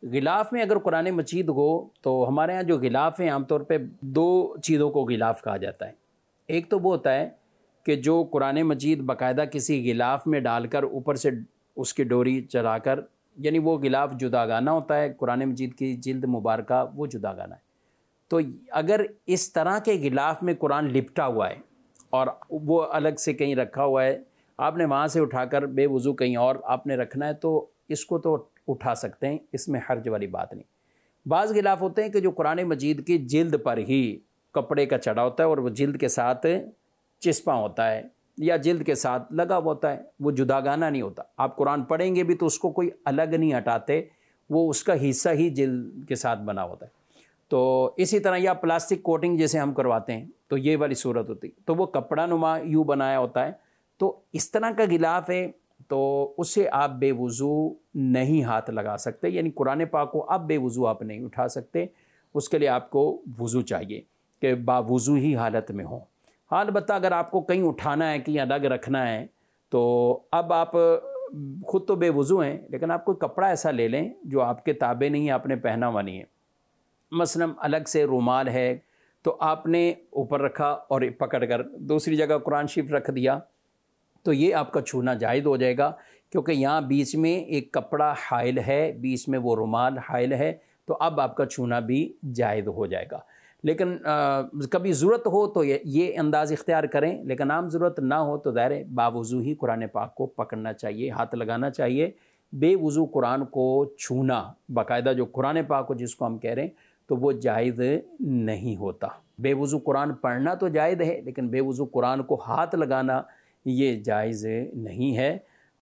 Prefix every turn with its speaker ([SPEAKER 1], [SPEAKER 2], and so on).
[SPEAKER 1] غلاف میں اگر قرآن مجید ہو تو ہمارے ہاں جو غلاف ہیں عام طور پہ دو چیزوں کو غلاف کہا جاتا ہے۔ ایک تو وہ ہوتا ہے کہ جو قرآن مجید باقاعدہ کسی غلاف میں ڈال کر اوپر سے اس کی ڈوری چلا کر، یعنی وہ غلاف جداگانہ ہوتا ہے، قرآن مجید کی جلد مبارکہ وہ جداگانہ ہے۔ تو اگر اس طرح کے غلاف میں قرآن لپٹا ہوا ہے اور وہ الگ سے کہیں رکھا ہوا ہے، آپ نے وہاں سے اٹھا کر بے وضو کہیں اور آپ نے رکھنا ہے تو اس کو تو اٹھا سکتے ہیں، اس میں حرج والی بات نہیں۔ بعض غلاف ہوتے ہیں کہ جو قرآن مجید کی جلد پر ہی کپڑے کا چڑھا ہوتا ہے اور وہ جلد کے ساتھ چسپاں ہوتا ہے یا جلد کے ساتھ لگا ہوا ہوتا ہے، وہ جداگانہ نہیں ہوتا۔ آپ قرآن پڑھیں گے بھی تو اس کو کوئی الگ نہیں ہٹاتے، وہ اس کا حصہ ہی جلد کے ساتھ بنا ہوتا ہے۔ تو اسی طرح یا پلاسٹک کوٹنگ جیسے ہم کرواتے ہیں تو یہ والی صورت ہوتی، تو وہ کپڑا نما یوں بنایا ہوتا ہے، تو اس طرح کا غلاف ہے تو اسے آپ بے وضو نہیں ہاتھ لگا سکتے، یعنی قرآن پاک کو آپ بے وضو آپ نہیں اٹھا سکتے، اس کے لیے آپ کو وضو چاہیے کہ باوضو ہی حالت میں ہوں۔ ہاں البتہ اگر آپ کو کہیں اٹھانا ہے، کہیں الگ رکھنا ہے تو اب آپ خود تو بے وضو ہیں لیکن آپ کوئی کپڑا ایسا لے لیں جو آپ کے تابع نہیں ہے، آپ نے پہنا ہوا نہیں ہے۔ مثلا الگ سے رومال ہے تو آپ نے اوپر رکھا اور پکڑ کر دوسری جگہ قرآن شریف رکھ دیا تو یہ آپ کا چھونا جائز ہو جائے گا، کیونکہ یہاں بیچ میں ایک کپڑا حائل ہے، بیچ میں وہ رومال حائل ہے، تو اب آپ کا چھونا بھی جائز ہو جائے گا۔ لیکن کبھی ضرورت ہو تو یہ انداز اختیار کریں، لیکن عام ضرورت نہ ہو تو ظاہر ہے باوضو ہی قرآن پاک کو پکڑنا چاہیے، ہاتھ لگانا چاہیے۔ بے وضو قرآن کو چھونا باقاعدہ جو قرآن پاک کو جس کو ہم کہہ رہے ہیں تو وہ جائز نہیں ہوتا۔ بے وضو قرآن پڑھنا تو جائز ہے لیکن بے وضو قرآن کو ہاتھ لگانا یہ جائز نہیں ہے۔